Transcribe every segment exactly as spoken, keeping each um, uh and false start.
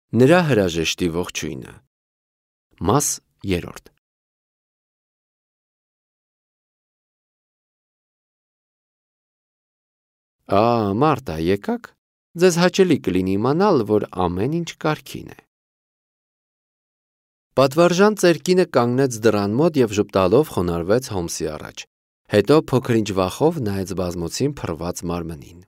Նրա հրաժեշտի ողջույնը։ Մաս երրորդ։ Ա, Մարտա, եկաք։ Ձեզ հաճելի կլինի իմանալ, որ ամեն ինչ կարգին է։ Պատվարժան ծերկինը կանգնեց դռան մոտ և ժպտալով խոնարհվեց Հոմսի առաջ։ Հետո փոքր-ինչ վախով նայեց բազմոցին փռված մարմնին։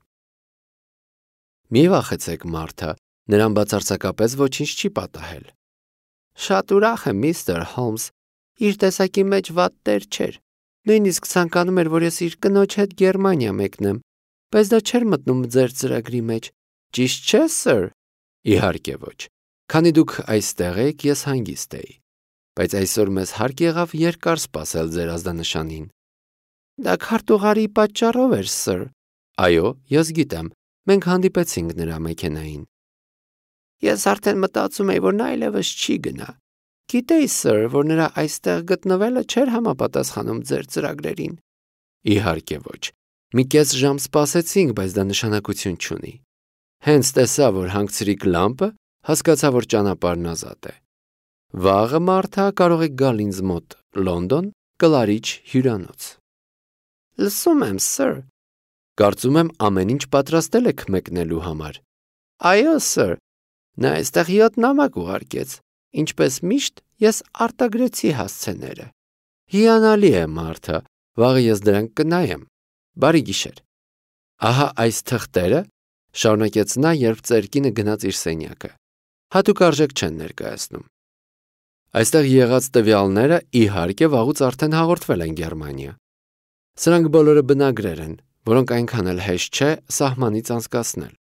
Մի վախեցեք, Մարթա, նրան բացարձակապես ոչինչ չի պատահել։ Շատ ուրախ եմ, միստր Հոլմս, իր տեսակի մեջ վատ տեր չէր։ Նույնիսկ ցանկանում էր, որ ես իր կնոջ հետ Գերմանիա մեկնեմ, բայց դա չէր մտնում ձեր ծրագրի մեջ։ Ճիշտ չէ, սըր։ Իհարկե ոչ։ Քանի դուք այստեղ եք, ես հանգիստ էի։ Բայց այսօր մեզ հարկ եղավ երկար սպասել ձեր ազդանշանին։ Դա քարտուղարի պատճառով էր, սըր։ Այո, ես գիտեմ։ Մենք հանդիպեցինք նրա մեքենային։ Ես արդեն մտածում էի, որ նա այլևս չի գնա։ Գիտեի, սըր, որ նրա այստեղ գտնվելը չէր համապատասխանում ձեր ծրագրերին։ Իհարկե ոչ։ Մի կես ժամ սպասեցինք, բայց դա նշանակություն չունի։ Հենց տեսա, որ հանգցրիք լամպը, հասկացա, որ ճանապարհն ազատ է։ Վաղը, Մարթա, կարող եք գալ ինձ մոտ, Լոնդոն, Կլարիչ հյուրանոց։ Լսում եմ, սըր։ Կարծում եմ ամեն ինչ պատրաստել եք մեկնելու համար։ Այո, սըր։ Նա այստեղ յոթ նամակ ուղարկեց։ Ինչպես միշտ, ես արտագրեցի հասցեները։ Հիանալի է, Մարթա, վաղը ես դրանք կնայեմ։ Բարի գիշեր։ Ահա այս թղթերը, շարունակեց նա, երբ ծերկինը գնաց իր սենյակը։ Հատուկ արժեք չեն ներկայացնում։ Այստեղ եղած տվյալները, իհարկե, վաղուց արդեն հաղորդվել են Գերմանիա։ Սրանք բոլորը բնագրեր են, որոնք այնքան էլ հեշտ չէ սահմանից անցկացնել։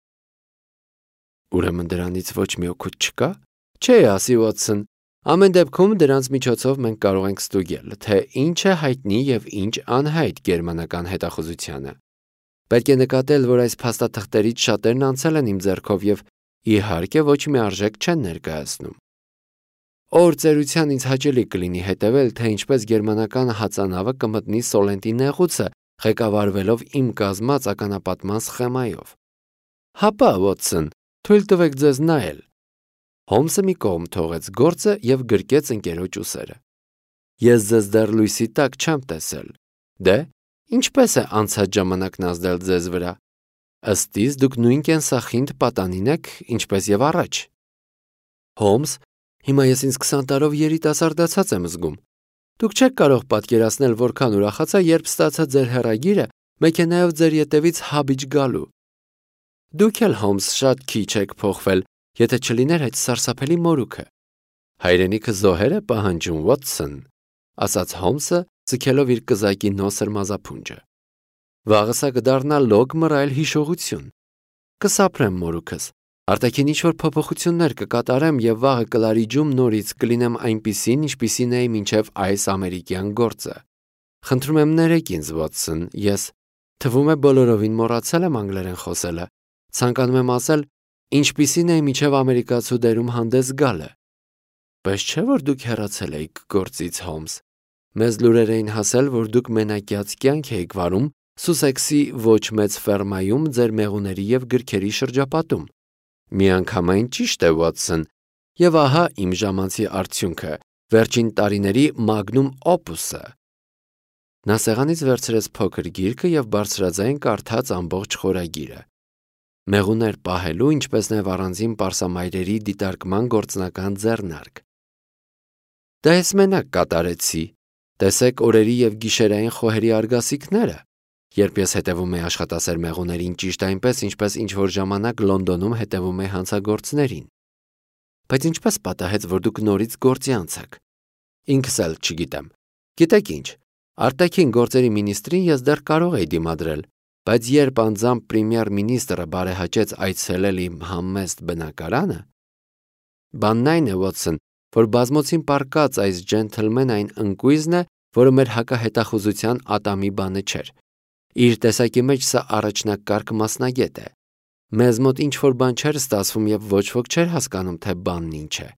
Ուրեմն դրանից ոչ մի օգուտ չկա։ Չէ, ասի Ուոտսոն, ամեն դեպքում դրանց միջոցով մենք կարող ենք ստուգել, թե ինչ է հայտնի եւ ինչ անհայտ գերմանական հետախուզությանը։ Պետք է նկատել, որ այս փաստաթղթերից շատերն անցել են իմ ձեռքով եւ իհարկե ոչ մի արժեք չեն ներկայացնում։ Օր ծերության ինձ հաճելի կլինի հետևել, թե ինչպես գերմանական հածանավը կմտնի Սոլենտի նեղուցը, ղեկավարվելով իմ կազմած ականապատման սխեմայով։ Հապա, Ուոտսոն, թույլ տվեք ձեզ նայել։ Հոմսը մի կողմ թողեց գործը եւ գրկեց ընկերոջ ուսերը։ Ես ձեզ դեռ լույսի տակ չեմ տեսել։ Դե, ինչպես է անցած ժամանակն ազդել ձեզ վրա։ Ըստ իս դուք նույն կենսախինդ պատանին եք, ինչպես եւ առաջ։ Հոմս, հիմա ես ինձ քսան տարով երիտասարդացած եմ զգում։ Դուք չեք կարող պատկերացնել, որքան ուրախացա, երբ ստացա ձեր հեռագիրը մեքենայով ձեր ետևից Հաբիջ գալու։ Դուք էլ, Հոմս, շատ քիչ եք փոխվել, եթե չլիներ այդ սարսափելի մորուքը։ Հայրենիքը զոհեր է պահանջում, Ուոտսոն, ասաց Հոմսը, ձգելով իր կզակի նոսր մազափունջը։ Վաղը սա կդառնա լոգ մռայլ հիշողություն։ Կսափրեմ մորուքս, արտաքին ինչ-որ փոփոխություններ կկատարեմ եւ վաղը Կլարիջում նորից կլինեմ այնպիսին, ինչպիսին էի մինչեւ այս ամերիկյան գործը։ Խնդրում եմ ներեք ինձ, Ուոտսոն, ես թվում է բոլորովին մոռացել եմ անգլերեն խոսելը։ Ցանկանում եմ ասել, ինչպիսին էի մինչև ամերիկացու դերում հանդես գալը։ Բայց չէ՞ որ դուք հեռացել եք գործից, Հոմս։ Մեզ լուրեր էին հասել, որ դուք մենակյաց կյանք եք վարում Սուսեքսի ոչ մեծ ֆերմայում ձեր մեղուների եւ գրքերի շրջապատում։ Միանգամայն ճիշտ է, Ուոտսոն, եւ ահա իմ ժամանցի արդյունքը, վերջին տարիների մագնում օպուսը։ Նա սեղանից վերցրեց փոքր գիրքը եւ բարձրաձայն կարդաց ամբողջ խորագիրը։ Մեղուներ պահելու, ինչպես նաև առանձին պարսամայրերի դիտարկման գործնական ձեռնարկ։ Դա ես մենակ կատարեցի։ Տեսեք օրերի եւ գիշերային խոհերի արգասիքները, երբ ես հետևում եի աշխատասեր մեղուներին ճիշտ այնպես, ինչպես ինչ-որ ժամանակ Լոնդոնում հետևում էի հանցագործներին։ Բայց ինչպես պատահեց, որ դուք նորից գործի անցաք։ Ինքս էլ չգիտեմ։ Գիտեք ինչ, արտաքին գործերի մինիստրին ես դեռ կարող էի դիմադրել, բայց երբ անձամբ պրեմիեր-մինիստրը բարեհաճեց այցելել իմ համեստ բնակարանը, բանն այն է, Ուոտսոն, որ բազմոցին պառկած այս ջենթլմեն այն ընկույզն է, որը մեր հակահետախուզության ատամի բանը չէր։ Իր տեսակի մեջ սա առաջնակարգ մասնագետ է։ Մեզ մոտ ինչ-որ բան չէր ստացվում եւ ոչ ոք չէր հասկանում, թե բանն ինչ է։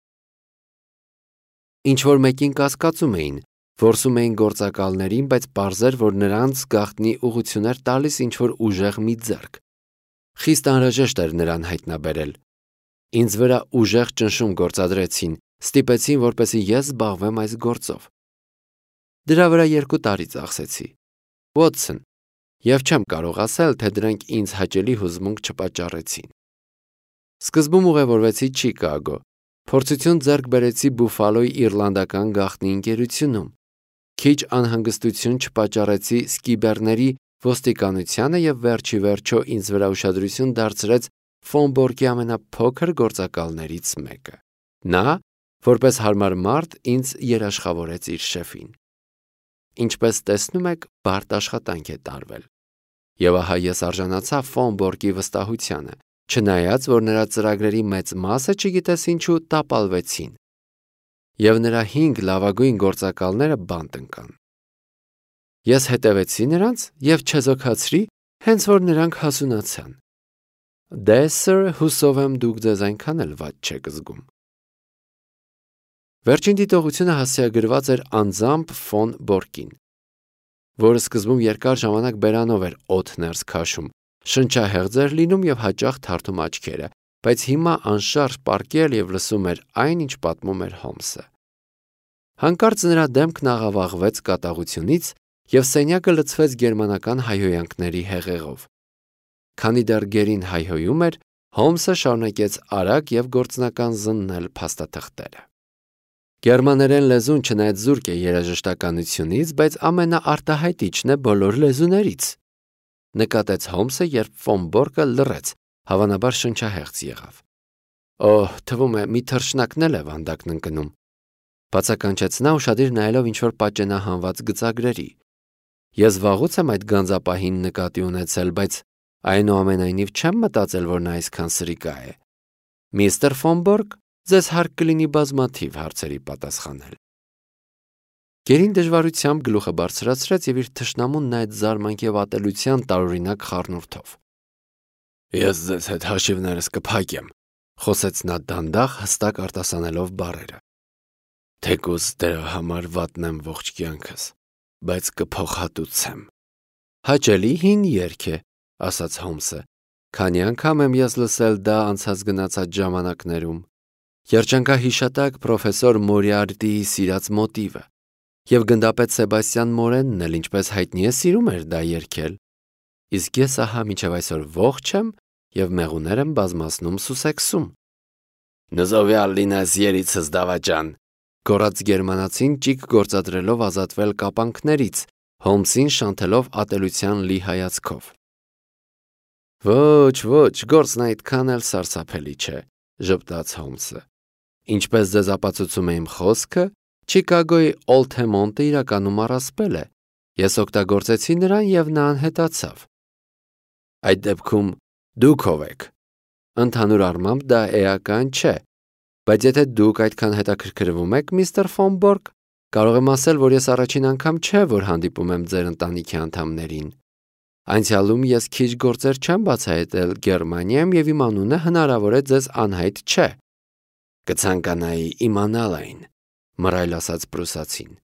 Ինչ-որ մեկին կասկածում էին, որսում էին գործակալներին, բայց պարզեր, որ նրանց գաղտնի ուղղություն էր տալիս ինչ-որ ուժեղ մի ձեռք։ Խիստ անհրաժեշտ էր նրան հայտնաբերել։ Ինձ վրա ուժեղ ճնշում գործադրեցին, ստիպեցին, որպեսզի ես զբաղվեմ այս գործով։ Դրա վրա երկու տարի ծախսեցի։ Watson, եւ չեմ կարող ասել, թե դրանք ինձ հաճելի հուզմունք չպատճառեցին։ Սկզբում ուղևորվեցի Չիկագո, փորձություն ձեռք բերեցի Բուֆալոյի իռլանդական գաղտնի ընկերությունում։ Քիչ անհանգստություն չպատճառեցի սկիբերների ոստիկանությանը եւ վերջի վերջո ինձ վրա ուշադրություն դարձրեց Ֆոնբորգի ամենափոքր գործակալներից մեկը։ Նա, որպես հարմար մարդ, ինձ երաշխավորեց իր շեֆին։ Ինչպես տեսնում եք, բարդ աշխատանք է տարվել։ Եվ ահա ես արժանացա Ֆոնբորգի վստահությանը, չնայած որ նրա ծրագրերի մեծ մասը չգիտես ինչու տապալվեցին։ Եվ նրա հինգ լավագույն գործակալները բանտ ընկան։ Ես հետևեցի նրանց եւ չեզոքացրի, հենց որ նրանք հասունացան։ Դե սըր, հուսով եմ դուք ձեզ այնքան էլ վատ չեք զգում։ Վերջին դիտողությունը հասցեագրված էր անձամբ Ֆոն Բորկին, որը սկզբում երկար ժամանակ բերանով էր օդ ներս քաշում, շնչահեղձ էր լինում եւ հաճախ թարթում աչքերը, բայց հիմա անշարժ պառկել եւ լսում էր այն, ինչ պատմում էր Հոմսը։ Հանկարծ նրա դեմքն աղավաղվեց կատաղությունից եւ սենյակը լցվեց գերմանական հայհոյանքների հեղեղով։ Քանի դեռ գերին հայհոյում էր, Հոմսը շարունակեց արագ եւ գործնական զննել փաստաթղթերը։ Գերմաներեն լեզուն չնայած զուրկ է երաժշտականությունից, բայց ամենաարտահայտիչն է բոլոր լեզուներից, նկատեց Հոմսը, երբ Ֆոն Բորկը լռեց, հավանաբար շնչահեղձ եղավ։ Օհ, թվում է, մի թռչնակն էլ է վանդակն ընկնում, բացականչեց նա ուշադիր նայելով ինչ-որ պատճենահանված գծագրերի։ Ես վաղուց եմ այդ գանձապահին նկատի ունեցել, բայց այնուամենայնիվ չեմ մտածել, որ նա այսքան սրիկա է։ Միստր Ֆոն Բորկ, ձեզ հարկ կլինի բազմաթիվ հարցերի պատասխանել։ Գերին դժվարությամբ գլուխը բարձրացրեց եւ իր թշնամուն նայեց զարմանք եւ ատելության տարօրինակ խառնուրդով։ Ես ձեզ հետ հաշիվներս կփակեմ, խոսեց նա դանդաղ, հստակ արտասանելով բառերը։ Թեկուզ դրա համար վատնեմ ողջ կյանքս, բայց կփոխհատուցեմ։ Հաճելի հին երգ է, ասաց Հոմսը, քանի անգամ եմ ես լսել դա անցած գնացած ժամանակներում։ Երջանկահիշատակ պրոֆեսոր Մորիարտիի սիրած մոտիվը, եւ գնդապետ Սեբաստիան Մորենն էլ ինչպես հայտնի է սիրում էր դա երգել։ Իսկ ես ահա մինչև այսօր ողջ եմ եւ մեղուներ եմ բազմացնում Սուսեքսում։ Նզովյալ լինես երիցս դավաճան, գոռաց գերմանացին ճիգ գործադրելով ազատվել կապանքներից, Հոմսին շանթելով ատելության լի հայացքով։ Ոչ, ոչ, գործն այդքան էլ սարսափելի չէ, ժպտաց Հոմսը։ Ինչպես ձեզ ապացուցում է իմ խոսքը, Չիկագոյի Օլթեմոնտը իրականում առասպել է։ Ես օգտագործեցի նրան եւ նա անհետացավ։ Այդ դեպքում դուք ով եք։ Ընդհանուր առմամբ դա էական չէ, բայց եթե դուք այդքան հետաքրքրվում եք, միստր Ֆոն Բորկ, կարող եմ ասել, որ ես առաջին անգամ չէ, որ հանդիպում եմ ձեր ընտանիքի անդամներին։ Անցյալում ես քիչ գործեր չեմ բացահայտել Գերմանիայում եւ իմ անունը հնարավոր է ձեզ անհայտ չէ։ Կցանկանայի իմանալ այն, մռայլ ասաց պրուսացին։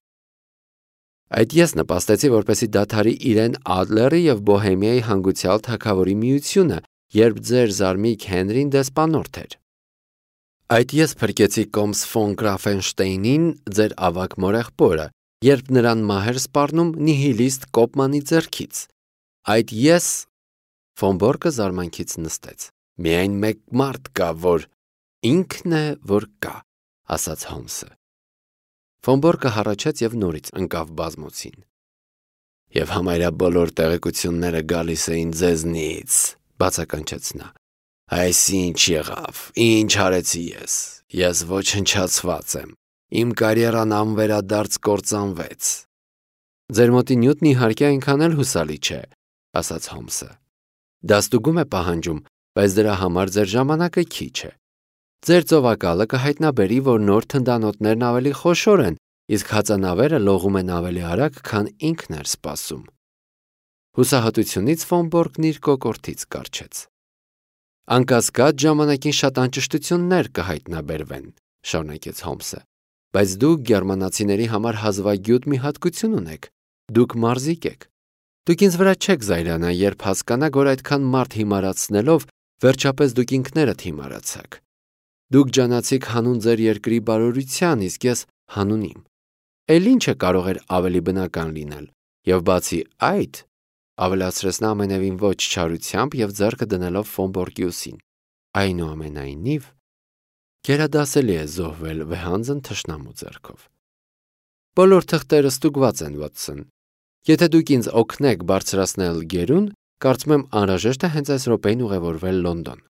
Այդ ես նպաստեցի, որպեսզի դադարի իրեն Ադլերի եւ Բոհեմիայի հանգուցյալ թագավորի միությունը, երբ ձեր զարմիկ Հենրին դեսպանորդ էր։ Այդ ես փրկեցի Կոմս ֆոն Գրաֆենշտեյնին, ձեր ավակ մորեղբորը, երբ նրան մահ էր սպառնում նիհիլիստ Կոպմանի ձեռքից։ Այդ ես Ֆոն Բորկը զարմանքից նստեց։ Միայն մեկ մարդ կա, որ ինքն է, որ կա, ասաց Հոմսը։ Ֆոն Բորկը հառաչեց եւ նորից ընկավ բազմոցին։ Եվ համարյա բոլոր տեղեկությունները գալիս էին ձեզնից, բացականչեց նա։ Այսինչ եղավ, ինչ արեցի ես։ Ես ոչնչացված եմ։ Իմ կարիերան անվերադարձ կործանվեց։ Ձեր մոտի նյութն իհարկե այնքան էլ հուսալի չէ, ասաց Հոմսը։ Դա ստուգում է պահանջում, բայց դրա համար ձեր ժամանակը քիչ է։ Ձեր ծովակալը կհայտնաբերի, որ նոր թնդանոթներն ավելի խոշոր են, իսկ հածանավերը լողում են ավելի արագ, քան ինքն էր սպասում։ Հուսահատությունից Ֆոն Բորկն իր կոկորդից կառչեց։ Անկասկած ժամանակին շատ անճշտություններ կհայտնաբերվեն, շարունակեց Հոմսը, բայց դուք գերմանացիների համար հազվագյուտ մի հատկություն ունեք, դուք մարզիկ եք։ Դուք ինձ վրա չեք զայրանա, երբ հասկանաք, որ այդքան մարդ հիմարացնելով, վերջապես դուք ինքներդ հիմարացաք։ Դուք ջանացիք հանուն ձեր երկրի բարօրության, իսկ ես հանուն իմ։ Էլ ինչը կարող էր ավելի բնական լինել, եւ բացի այդ, ավելացրեց նա ամենևին ոչ չարությամբ եւ ձեռքը դնելով Ֆոն ուսին։ Այնուամենայնիվ, գերադասելի է զոհվել վեհանձն թշնամու ձեռքով։ Բոլոր թղթերը ստուգված են, Վոթսոն։ Եթե դուք ինձ օգնեք բարձրացնել գերուն, կարծում եմ անհրաժեշտ է հենց այս րոպեին ուղևորվել Լոնդոն։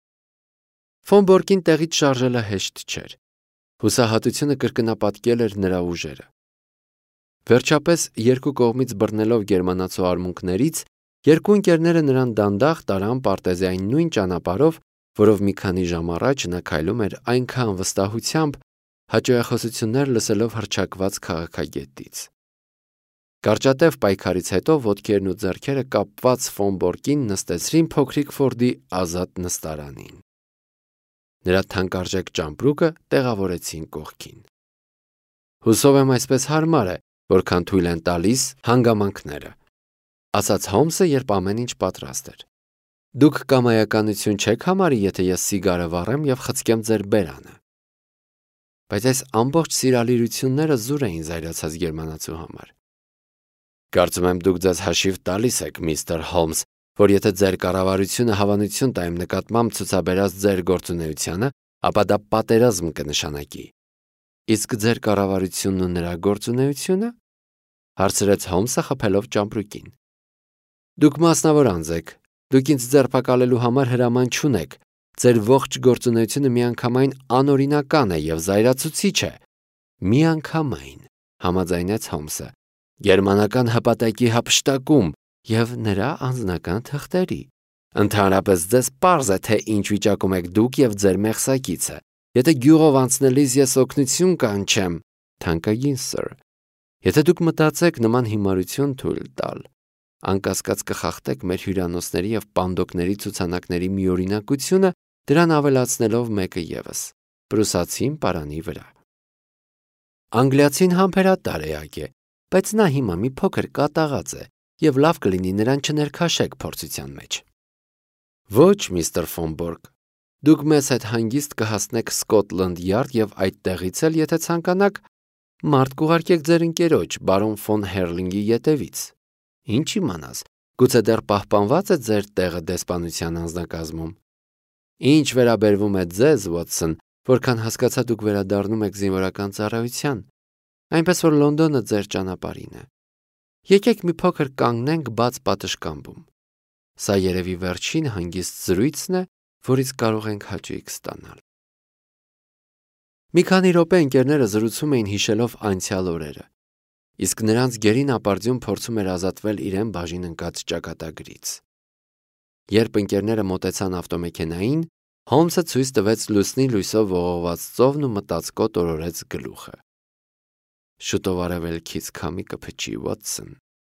Ֆոն տեղից շարժելը հեշտ չէր։ Հուսահատությունը կրկնապատկել էր նրա ուժերը։ Վերջապես, երկու կողմից բռնելով գերմանացու արմունկներից, երկու ընկերները նրան դանդաղ տարան Պարտեզիային նույն ճանապարհով, որով մի քանի ժամ առաջ նա քայլում էր այնքան վստահությամբ, հաճոյախոսություններ լսելով հռչակված քաղաքագետից։ Կարճատև պայքարից հետո ոտքերն ու ձեռքերը կապված Ֆոն նստեցրին փոքրիկ Ֆորդի ազատ նստարանին։ Նրա թանկարժեք ճամպրուկը տեղավորեցին կողքին։ Հուսով եմ այսպես հարմար է, որքան թույլ են տալիս հանգամանքները, ասաց Հոլմսը, երբ ամեն ինչ պատրաստ էր։ Դուք կամայականություն չեք համարի, եթե ես սիգարը վառեմ եւ խցկեմ ձեր բերանը։ Բայց այս ամբողջ սիրալիրությունները զուր էին զայրացած գերմանացու համար։ Կարծում եմ դուք ձեզ հաշիվ տալիս եք, միստր Հոլմս, որ եթե ձեր կառավարությունը հավանություն տա իմ նկատմամբ ցուցաբերած ձեր գործունեությանը, ապա դա պատերազմ կնշանակի։ Իսկ ձեր կառավարությունն ու նրա գործունեությունը, հարցրեց Հոլմսը խփելով ճամպրուկին։ Դուք մասնավոր անձ եք, դուք ինձ ձերբակալելու համար հրաման չունեք, ձեր ողջ գործունեությունը միանգամայն անօրինական է եւ զայրացուցիչ է։ Միանգամայն, համաձայնեց Հոլմսը, գերմանական հպատակի հափշտակում եւ նրա անձնական թղթերի։ Ընդհանրապես ձեզ պարզ է, թե ինչ վիճակում եք դուք եւ ձեր մեղսակիցը։ Եթե գյուղով անցնելիս ես օգնություն կանչեմ, թանկագին սըր, եթե դուք մտածեք նման հիմարություն թույլ տալ, անկասկած կխախտեք մեր հյուրանոցների եւ պանդոկների ցուցանակների միօրինակությունը, դրան ավելացնելով մեկը եւս, պրուսացին պարանի վրա։ Անգլիացին համբերատար էակ է, բայց նա հիմա մի փոքր կատաղած է եւ լավ կլինի նրան չներքաշեք փորձության մեջ։ Ոչ, միստր Ֆոն, դուք մեզ հետ հանգիստ կհասնեք Սկոտլանդ Յարդ եւ այդտեղից էլ, եթե ցանկանաք, մարդ կուղարկեք ձեր ընկերոջ, բարոն Ֆոն Հերլինգի ետևից։ Ինչ իմանաս, գուցե դեռ պահպանված է ձեր տեղը դեսպանության անձնակազմում։ Ինչ վերաբերվում է ձեզ, Վոթսոն, որքան հասկացա դուք վերադառնում եք զինվորական ծառայության, այնպես որ Լոնդոնը ձեր ճանապարհին է։ Եկեք մի փոքր կանգնենք բաց պատշգամբում։ Սա երևի վերջին հանգիստ զրույցն է, որից կարող ենք հաճույք ստանալ։ Մի քանի րոպե ընկերները զրուցում էին հիշելով անցյալ օրերը, իսկ նրանց գերին ապարդյուն փորձում էր ազատվել իրեն բաժին ընկած ճակատագրից։ Երբ ընկերները մոտեցան ավտոմեքենային, Հոլմսը ցույց տվեց լուսնի լույսով ողողված ծովն ու մտածկոտ օրորեց գլուխը։ Շուտով արևելքից քամի կփչի, Վոթսոն։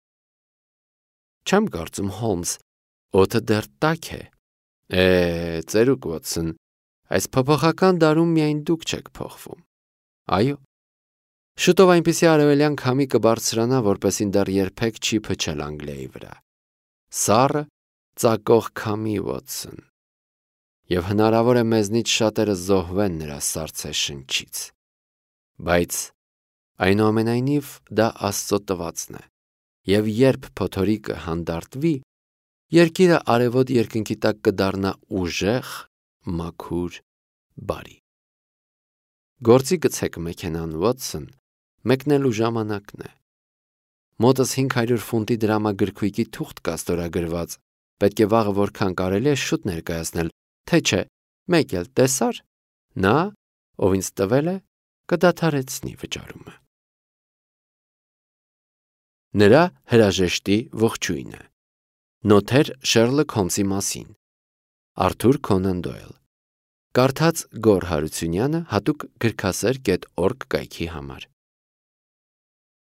Չեմ կարծում, Հոլմս, օդը դեռ տաք է։ Է, ծերուկ Վոթսոն, այս փոփոխական դարում միայն դուք չեք փոխվում։ Այո։ Շուտով այնպիսի արևելյան քամի կբարձրանա, որպեսզի դեռ երբեք չի փչել Անգլիայի վրա։ Սառը, ծակող քամի, Վոթսոն։ Եվ հնարավոր է մեզնից շատերը զոհվեն նրա սառցե շնչից։ Բայց այնուամենայնիվ դա Աստծո տվածն է, եւ երբ փոթորիկը հանդարտվի, երկիրը արևոտ երկնքի տակ կդառնա ուժեղ, մաքուր, բարի։ Գործի գցեք մեքենան, Վոթսոն, մեկնելու ժամանակն է։ Մոտս հինգ հարյուր ֆունտի դրամագրքույկի թուղթ կա ստորագրված, պետք է վաղը որքան կարելի է շուտ ներկայացնել, թե չէ, մեկ էլ տեսար, նա, ով ինձ տվել է, կդադարեցնի վճարումը։ Նրա հրաժեշտի ողջույնը։ Նոթեր Շերլոք Հոլմսի մասին։ Արթուր Քոնան Դոյլ։ Կարդաց Գոր Հարությունյանը հատուկ գրքասեր կետ օրգ կայքի համար։